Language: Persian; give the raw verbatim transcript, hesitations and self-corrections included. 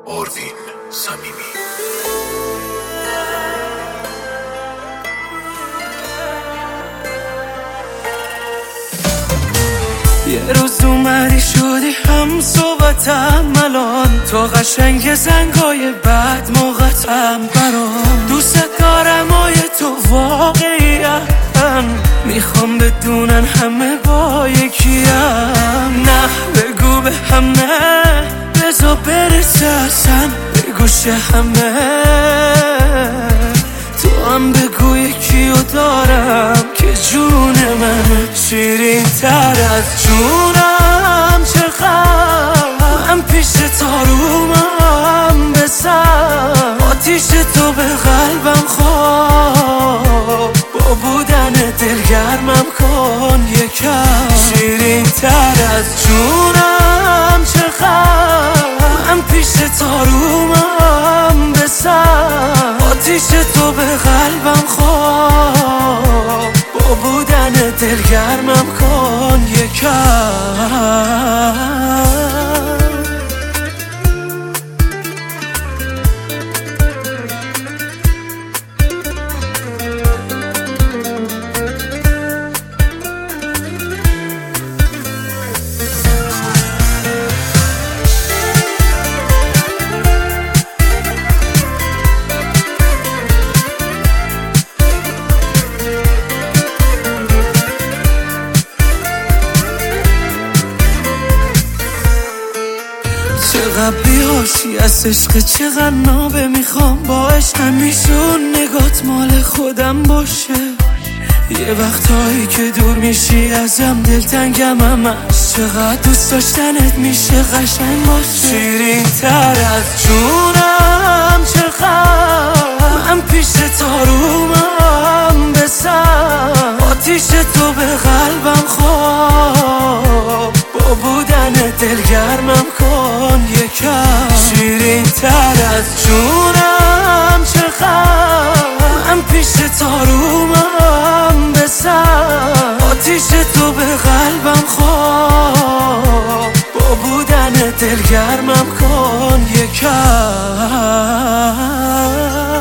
آروین صمیمی. یه روز اومدی شدی هم صحبتم، الان تو قشنگ زنگای بعد موقتم برام. دوست دارم آیه تو واقعیم، میخوام بدونن همه با یکیم. نه بگو به همه، بذار برسه اصلا به گوش همه. تو هم بگو یکیو دارم که جون من شیرین تر از جونم. چقدر من پیش تارومم بزن، آتیش تو به قلبم خواب، با بودن دلگرمم کن یکم. شیرین تر از جونم، چقدر من پیش تارومم بزن، آتیش تو به قلبم خواب، با بودن دلگرمم کن یکم. چقدر بی‌حاشی از عشق، چقدر نابه میخوام با عشق همیشون نگات مال خودم باشه. یه وقتایی که دور میشی ازم دلتنگم همش، چقدر دوست داشتنت میشه قشنگ باشه. شیرین تر از جونم، چقدر من پیش تارومم بزن، آتیش تو به قلبم خواب، با بودن دلگرمم کن یکم. شیرین تر از جونم، چقدر من پیش تارومم بزن، آتیش تو به قلبم خواب، با بودن دلگرمم کن یکم.